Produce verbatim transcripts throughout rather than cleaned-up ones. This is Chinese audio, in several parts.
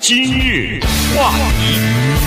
今日话题，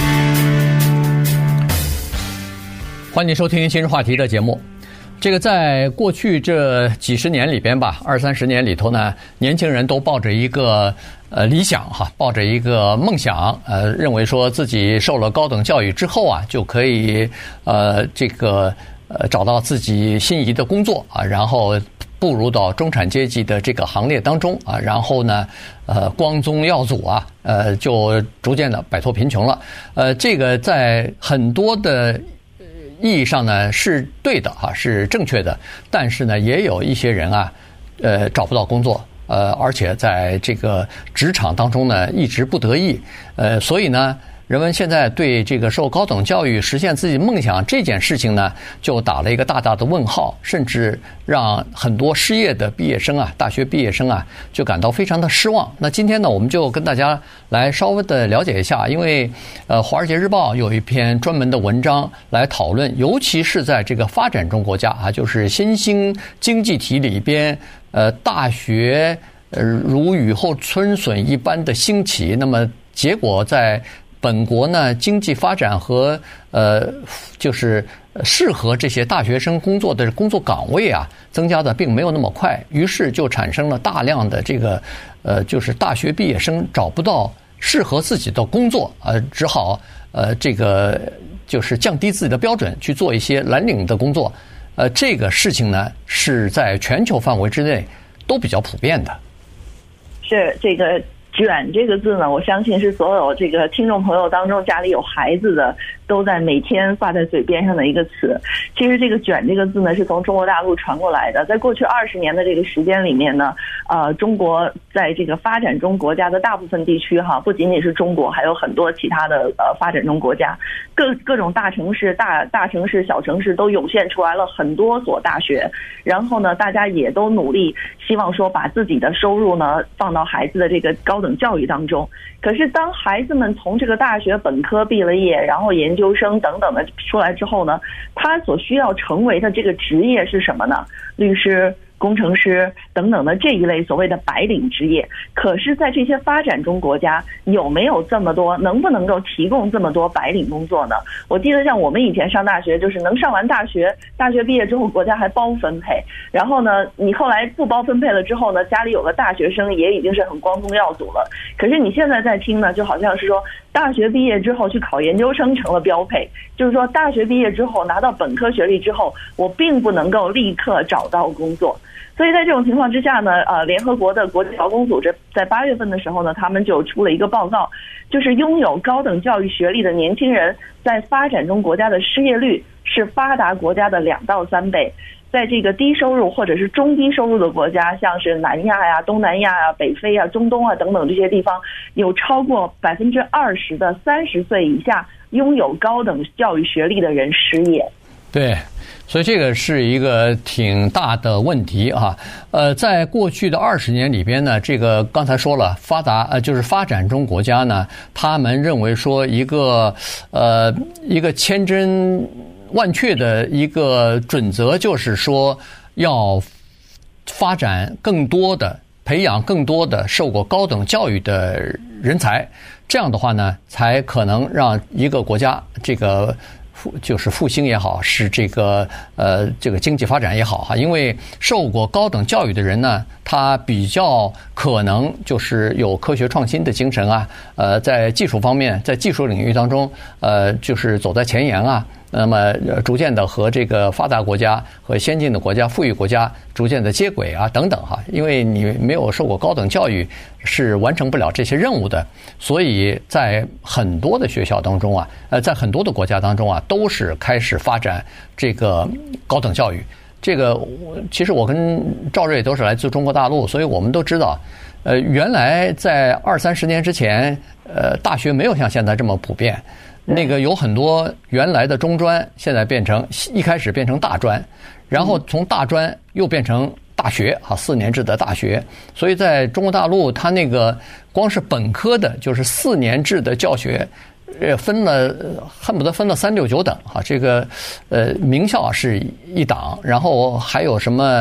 欢迎收听今日话题的节目。这个在过去这几十年里边吧，二三十年里头呢，年轻人都抱着一个呃理想哈，抱着一个梦想，呃，认为说自己受了高等教育之后啊，就可以呃这个呃找到自己心仪的工作啊，然后步入到中产阶级的这个行列当中啊，然后呢，呃，光宗耀祖啊，呃，就逐渐的摆脱贫穷了。呃，这个在很多的意义上呢是对的哈，是正确的。但是呢，也有一些人啊，呃，找不到工作，呃，而且在这个职场当中呢一直不得意，呃，所以呢，人们现在对这个受高等教育实现自己梦想这件事情呢，就打了一个大大的问号，甚至让很多失业的毕业生啊，大学毕业生啊，就感到非常的失望。那今天呢，我们就跟大家来稍微的了解一下，因为呃，《华尔街日报》有一篇专门的文章来讨论，尤其是在这个发展中国家啊，就是新兴经济体里边，呃，大学呃如雨后春笋一般的兴起，那么结果在本国呢，经济发展和呃，就是适合这些大学生工作的工作岗位啊，增加的并没有那么快，于是就产生了大量的这个呃，就是大学毕业生找不到适合自己的工作，呃，只好呃，这个就是降低自己的标准去做一些蓝领的工作，呃，这个事情呢是在全球范围之内都比较普遍的。 是这个。卷这个字呢，我相信是所有这个听众朋友当中家里有孩子的都在每天挂在嘴边上的一个词。其实这个卷这个字呢，是从中国大陆传过来的。在过去二十年的这个时间里面呢，呃，中国在这个发展中国家的大部分地区哈，不仅仅是中国，还有很多其他的呃发展中国家，各各种大城市、大大城市、小城市都涌现出来了很多所大学。然后呢，大家也都努力希望说把自己的收入呢放到孩子的这个高等教育当中。可是当孩子们从这个大学本科毕了业，然后研究生等等的出来之后呢，他所需要成为的这个职业是什么呢？律师、工程师等等的这一类所谓的白领职业。可是在这些发展中国家有没有这么多，能不能够提供这么多白领工作呢？我记得像我们以前上大学，就是能上完大学，大学毕业之后国家还包分配，然后呢你后来不包分配了之后呢，家里有个大学生也已经是很光宗耀祖了。可是你现在在听呢，就好像是说大学毕业之后去考研究生成了标配，就是说大学毕业之后拿到本科学历之后，我并不能够立刻找到工作。所以在这种情况之下呢，呃，联合国的国际劳工组织在八月份的时候呢，他们就出了一个报告，就是拥有高等教育学历的年轻人在发展中国家的失业率是发达国家的两到三倍。在这个低收入或者是中低收入的国家，像是南亚呀、东南亚呀、北非啊、中东啊等等这些地方，有超过百分之二十的三十岁以下拥有高等教育学历的人失业。 对，所以这个是一个挺大的问题啊。呃，在过去的二十年里边呢，这个刚才说了，发达呃就是发展中国家呢，他们认为说一个呃一个千真万确的一个准则，就是说要发展更多的、培养更多的受过高等教育的人才，这样的话呢，才可能让一个国家这个复就是复兴也好，是这个呃这个经济发展也好哈，因为受过高等教育的人呢，他比较可能就是有科学创新的精神啊，呃，在技术方面，在技术领域当中，呃，就是走在前沿啊。那么逐渐的和这个发达国家和先进的国家、富裕国家逐渐的接轨啊，等等哈，因为你没有受过高等教育，是完成不了这些任务的。所以在很多的学校当中啊，呃，在很多的国家当中啊，都是开始发展这个高等教育。这个其实我跟赵瑞都是来自中国大陆，所以我们都知道，呃，原来在二三十年之前，呃，大学没有像现在这么普遍。那个有很多原来的中专，现在变成一开始变成大专，然后从大专又变成大学啊，四年制的大学。所以在中国大陆，它那个光是本科的，就是四年制的教学，呃，分了恨不得分了三六九等啊。这个呃，名校是一档，然后还有什么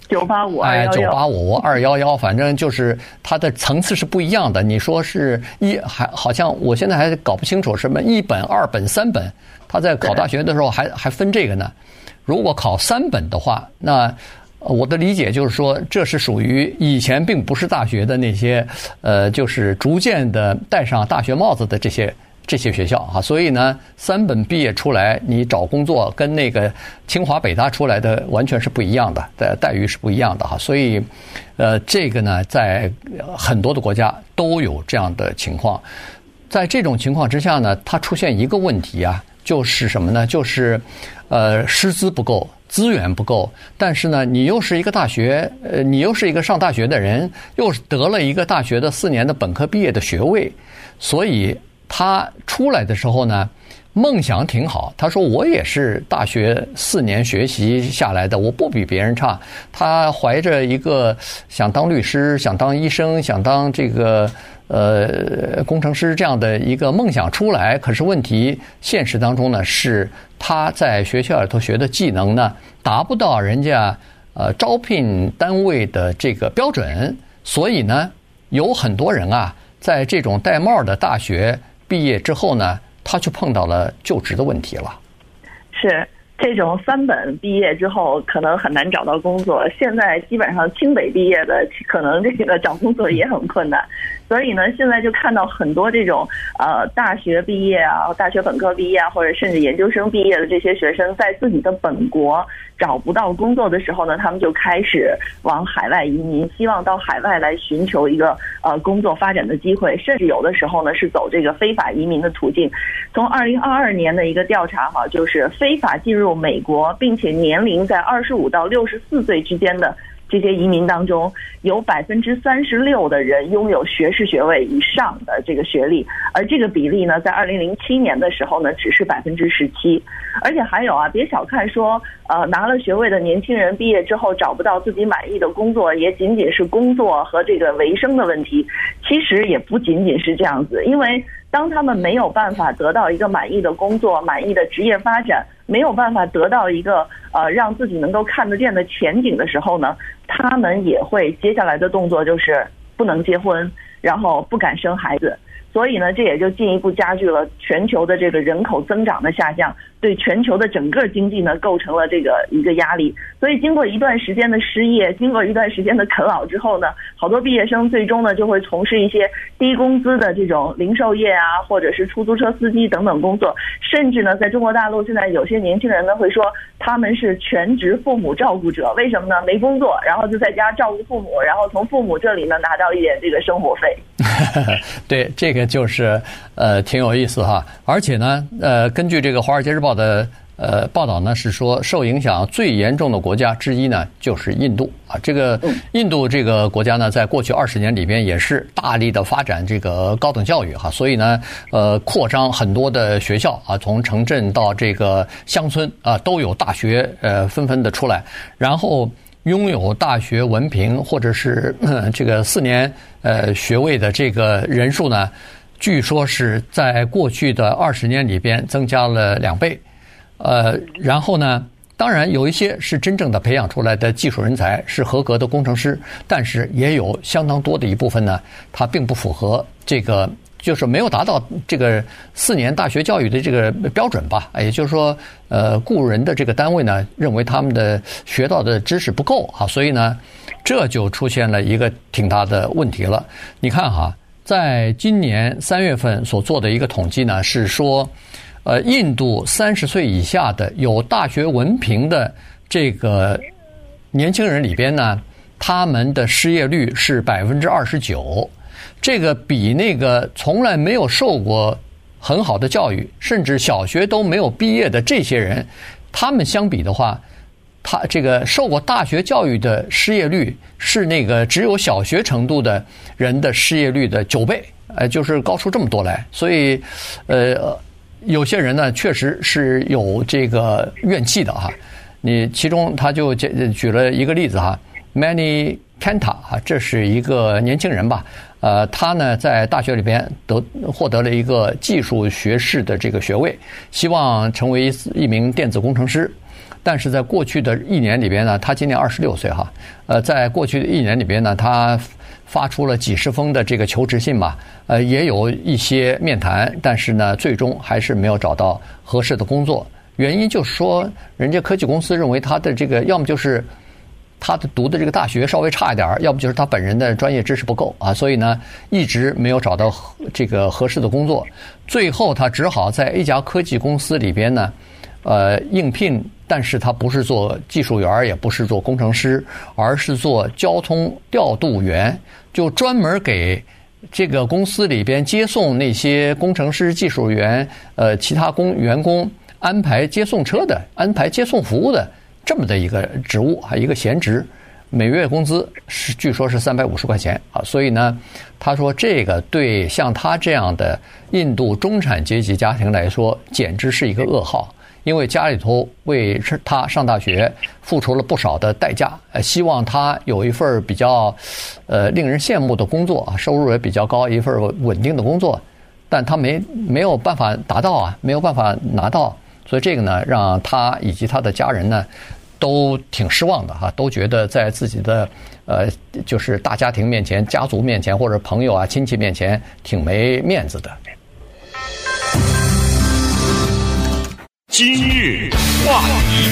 九八五二哎， 幺幺， 九八五二幺幺，反正就是它的层次是不一样的。你说是一还好像我现在还搞不清楚什么一本、二本、三本，他在考大学的时候还还分这个呢。如果考三本的话，那我的理解就是说，这是属于以前并不是大学的那些，呃，就是逐渐的戴上大学帽子的这些这些学校啊。所以呢，三本毕业出来，你找工作跟那个清华北大出来的完全是不一样的，的待遇是不一样的哈。所以，呃，这个呢，在很多的国家都有这样的情况。在这种情况之下呢，它出现一个问题啊。就是什么呢？就是，呃，师资不够，资源不够。但是呢，你又是一个大学，呃，你又是一个上大学的人，又得了一个大学的四年的本科毕业的学位，所以他出来的时候呢，梦想挺好。他说我也是大学四年学习下来的，我不比别人差。他怀着一个想当律师、想当医生、想当这个。呃，工程师这样的一个梦想出来，可是问题现实当中呢，是他在学校里头学的技能呢，达不到人家呃招聘单位的这个标准，所以呢，有很多人啊，在这种戴帽的大学毕业之后呢，他就碰到了就职的问题了。 是。这种三本毕业之后可能很难找到工作，现在基本上清北毕业的可能这个找工作也很困难，所以呢，现在就看到很多这种呃大学毕业啊、大学本科毕业啊，或者甚至研究生毕业的这些学生，在自己的本国找不到工作的时候呢，他们就开始往海外移民，希望到海外来寻求一个呃工作发展的机会，甚至有的时候呢是走这个非法移民的途径。从二零二二年的一个调查哈，就是非法进入美国，并且年龄在二十五到六十四岁之间的这些移民当中，有百分之三十六的人拥有学士学位以上的这个学历，而这个比例呢，在二零零七年的时候呢，只是百分之十七。而且还有啊，别小看说，呃，拿了学位的年轻人毕业之后找不到自己满意的工作，也仅仅是工作和这个维生的问题。其实也不仅仅是这样子，因为当他们没有办法得到一个满意的工作、满意的职业发展，没有办法得到一个呃让自己能够看得见的前景的时候呢，他们也会接下来的动作就是不能结婚，然后不敢生孩子。所以呢，这也就进一步加剧了全球的这个人口增长的下降，对全球的整个经济呢构成了这个一个压力。所以经过一段时间的失业，经过一段时间的啃老之后呢，好多毕业生最终呢就会从事一些低工资的这种零售业啊，或者是出租车司机等等工作，甚至呢在中国大陆现在有些年轻人呢会说他们是全职父母照顾者，为什么呢？没工作，然后就在家照顾父母，然后从父母这里呢拿到一点这个生活费。 对，这个就是呃挺有意思哈。而且呢，呃，根据这个《华尔街日报》的呃报道呢，是说受影响最严重的国家之一呢就是印度啊。这个印度这个国家呢，在过去二十年里边也是大力的发展这个高等教育哈，所以呢，呃，扩张很多的学校啊，从城镇到这个乡村啊，都有大学呃纷纷的出来，然后拥有大学文凭或者是、呃、这个四年呃学位的这个人数呢，据说是在过去的二十年里边增加了两倍。呃，然后呢，当然有一些是真正的培养出来的技术人才，是合格的工程师，但是也有相当多的一部分呢，它并不符合这个，就是没有达到这个四年大学教育的这个标准吧。也就是说，呃，雇人的这个单位呢，认为他们的学到的知识不够啊，所以呢，这就出现了一个挺大的问题了。你看哈，在今年三月份所做的一个统计呢，是说，呃，印度三十岁以下的有大学文凭的这个年轻人里边呢，他们的失业率是百分之二十九。这个比那个从来没有受过很好的教育，甚至小学都没有毕业的这些人，他们相比的话，他这个受过大学教育的失业率是那个只有小学程度的人的失业率的九倍，呃，就是高出这么多来。所以，呃，有些人呢确实是有这个怨气的哈。你其中他就举了一个例子哈 ，Mani Kanta 啊，这是一个年轻人吧。呃，他呢在大学里边得获得了一个技术学士的这个学位，希望成为一名电子工程师。 但是在过去的一年里边呢，他今年二十六岁哈，呃，在过去的一年里边呢，他发出了几十封的这个求职信吧，呃，也有一些面谈，但是呢，最终还是没有找到合适的工作。原因就是说，人家科技公司认为他的这个要么就是他的读的这个大学稍微差一点，要不就是他本人的专业知识不够啊，所以呢，一直没有找到这个合适的工作。最后他只好在一家科技公司里边呢，呃，应聘，但是他不是做技术员，也不是做工程师，而是做交通调度员，就专门给这个公司里边接送那些工程师、技术员、呃，其他工员工安排接送车的，安排接送服务的。这么的一个职务，还一个闲职，每月工资是据说是三百五十块钱啊，所以呢，他说这个对像他这样的印度中产阶级家庭来说，简直是一个噩耗，因为家里头为他上大学付出了不少的代价，呃，希望他有一份比较，呃，令人羡慕的工作，收入也比较高，一份稳定的工作，但他没没有办法达到啊，没有办法拿到，所以这个呢，让他以及他的家人呢。都挺失望的哈，都觉得在自己的呃，就是大家庭面前、家族面前或者朋友啊、亲戚面前挺没面子的。 今日话题。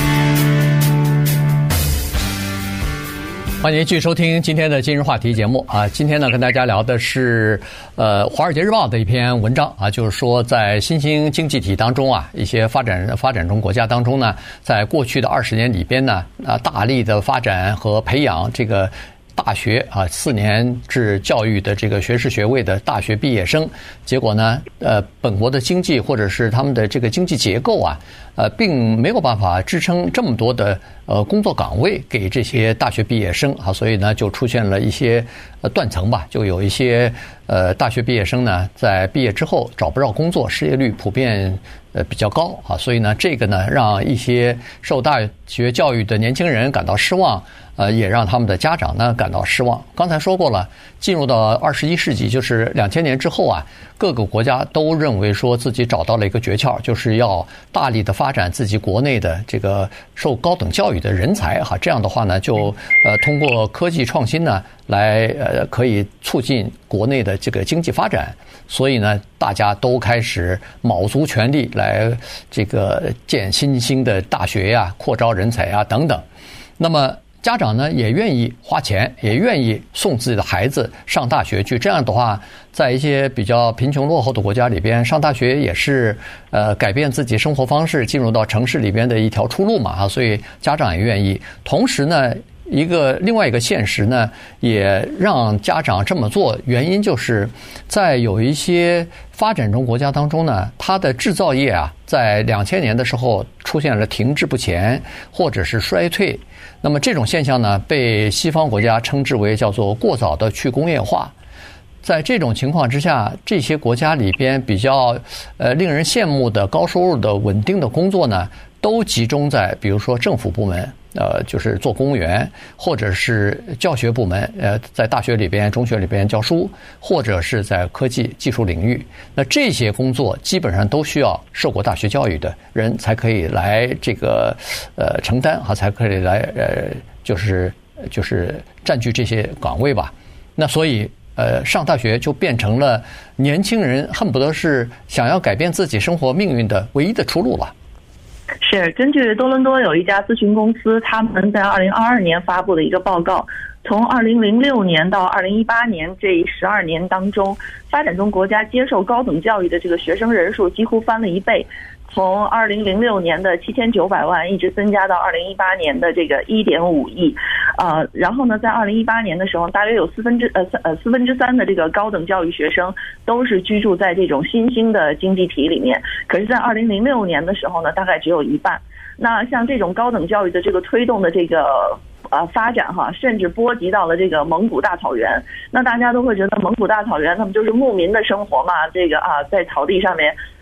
欢迎继续收听今天的今日话题节目啊！今天呢，跟大家聊的是呃《华尔街日报》的一篇文章啊，就是说在新兴经济体当中啊，一些发展发展中国家当中呢，在过去的二十年里边呢，啊，大力的发展和培养这个大学啊四年制教育的这个学士学位的大学毕业生，结果呢，呃，本国的经济或者是他们的这个经济结构啊，呃，并没有办法支撑这么多的呃工作岗位给这些大学毕业生啊，所以呢，就出现了一些呃断层吧，就有一些呃大学毕业生呢，在毕业之后找不着工作，失业率普遍呃比较高啊，所以呢，这个呢，让一些受大学教育的年轻人感到失望。呃，也让他们的家长呢感到失望。刚才说过了，进入到二十一世纪，就是两千年之后啊，各个国家都认为说自己找到了一个诀窍，就是要大力的发展自己国内的这个受高等教育的人才哈。这样的话呢，就呃通过科技创新呢，来呃可以促进国内的这个经济发展。所以呢，大家都开始卯足全力来这个建新兴的大学呀、扩招人才啊等等。那么家长呢也愿意花钱，也愿意送自己的孩子上大学去。这样的话，在一些比较贫穷落后的国家里边，上大学也是呃改变自己生活方式，进入到城市里边的一条出路嘛啊。所以家长也愿意。同时呢，一个另外一个现实呢，也让家长这么做，原因就是在有一些发展中国家当中呢，它的制造业啊，在两千年的时候出现了停滞不前或者是衰退。那么这种现象呢，被西方国家称之为叫做过早的去工业化。在这种情况之下，这些国家里边比较呃令人羡慕的高收入的稳定的工作呢，都集中在比如说政府部门，呃，就是做公务员，或者是教学部门，呃，在大学里边、中学里边教书，或者是在科技技术领域。那这些工作基本上都需要受过大学教育的人才可以来这个呃承担哈，才可以来呃就是就是占据这些岗位吧。那所以呃上大学就变成了年轻人恨不得是想要改变自己生活命运的唯一的出路了。 是根据多伦多有一家咨询公司，他们在二零二二年发布的一个报告，从二零零六年到二零一八年这十二年当中，发展中国家接受高等教育的这个学生人数几乎翻了一倍，从二零零六年的七千九百万一直增加到二零一八年的这个一点五亿，呃，然后呢，在二零一八年的时候，大约有四分之呃呃四分之三的这个高等教育学生都是居住在这种新兴的经济体里面，可是，在二零零六年的时候呢，大概只有一半。那像这种高等教育的这个推动的这个呃发展哈，甚至波及到了这个蒙古大草原。那大家都会觉得蒙古大草原他们就是牧民的生活嘛，这个啊在草地上面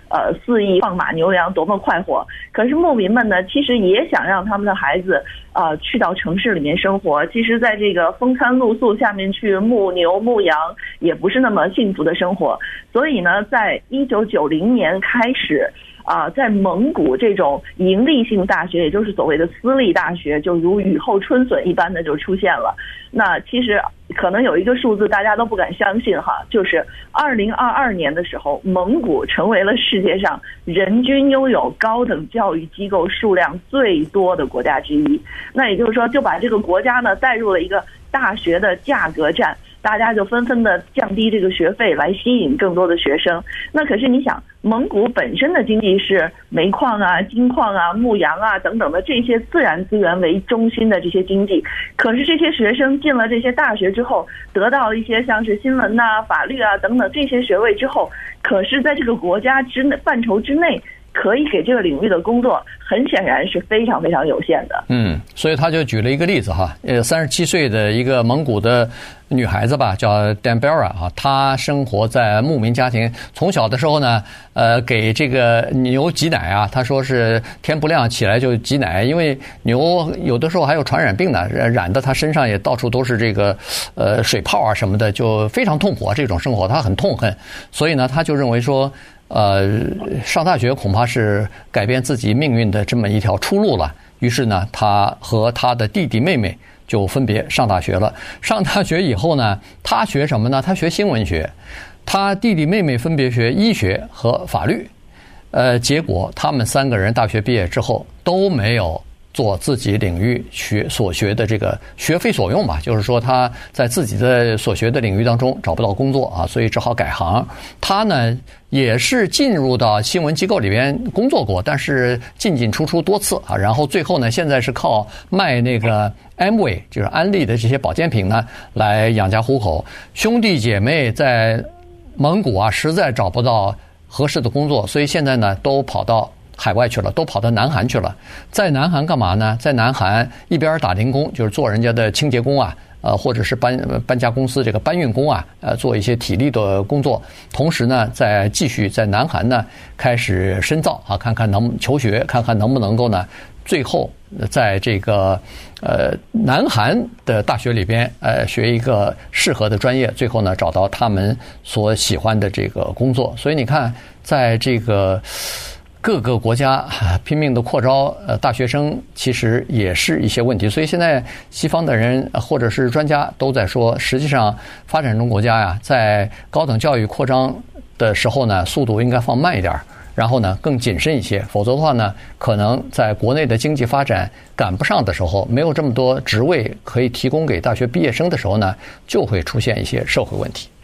呃肆意放马牛羊，多么快活。可是牧民们呢，其实也想让他们的孩子呃去到城市里面生活。其实在这个风餐露宿下面去牧牛牧羊，也不是那么幸福的生活。所以呢，在一九九零年开始啊、呃，在蒙古这种盈利性大学，也就是所谓的私立大学，就如雨后春笋一般的就出现了。那其实可能有一个数字大家都不敢相信哈，就是二零二二年的时候，蒙古成为了世界上人均拥有高等教育机构数量最多的国家之一。那也就是说，就把这个国家呢带入了一个大学的价格战。大家就纷纷的降低这个学费来吸引更多的学生。那可是你想，蒙古本身的经济是煤矿啊、金矿啊、牧羊啊等等的这些自然资源为中心的这些经济，可是这些学生进了这些大学之后，得到一些像是新闻啊、法律啊等等这些学位之后，可是在这个国家之内范畴之内，可以给这个领域的工作，很显然是非常非常有限的。 嗯，所以他就举了一个例子哈，呃，三十七岁的一个蒙古的女孩子吧，叫 Dambera 啊，她生活在牧民家庭，从小的时候呢，呃，给这个牛挤奶啊，她说是天不亮起来就挤奶，因为牛有的时候还有传染病呢，染得她身上也到处都是这个呃水泡啊什么的，就非常痛苦啊，这种生活她很痛恨，所以呢，她就认为说，呃，上大学恐怕是改变自己命运的这么一条出路了。于是呢，他和他的弟弟妹妹就分别上大学了。上大学以后呢，他学什么呢？他学新闻学，他弟弟妹妹分别学医学和法律。呃，结果他们三个人大学毕业之后都没有做自己领域学所学的这个学非所用吧，就是说他在自己的所学的领域当中找不到工作啊，所以只好改行。他呢也是进入到新闻机构里边工作过，但是进进出出多次啊，然后最后呢，现在是靠卖那个 Amway 就是安利的这些保健品呢来养家糊口。兄弟姐妹在蒙古啊实在找不到合适的工作，所以现在呢都跑到海外去了，都跑到南韩去了。在南韩干嘛呢？在南韩一边打零工，就是做人家的清洁工啊，呃，或者是搬搬家公司这个搬运工啊，呃，做一些体力的工作。同时呢，再继续在南韩呢开始深造啊，看看能求学，看看能不能够呢，最后在这个呃南韩的大学里边，呃，学一个适合的专业，最后呢找到他们所喜欢的这个工作。所以你看，在这个各个国家拼命的扩招呃大学生，其实也是一些问题。所以现在西方的人或者是专家都在说，实际上发展中国家呀，在高等教育扩张的时候呢，速度应该放慢一点，然后呢更谨慎一些，否则的话呢，可能在国内的经济发展赶不上的时候，没有这么多职位可以提供给大学毕业生的时候呢，就会出现一些社会问题。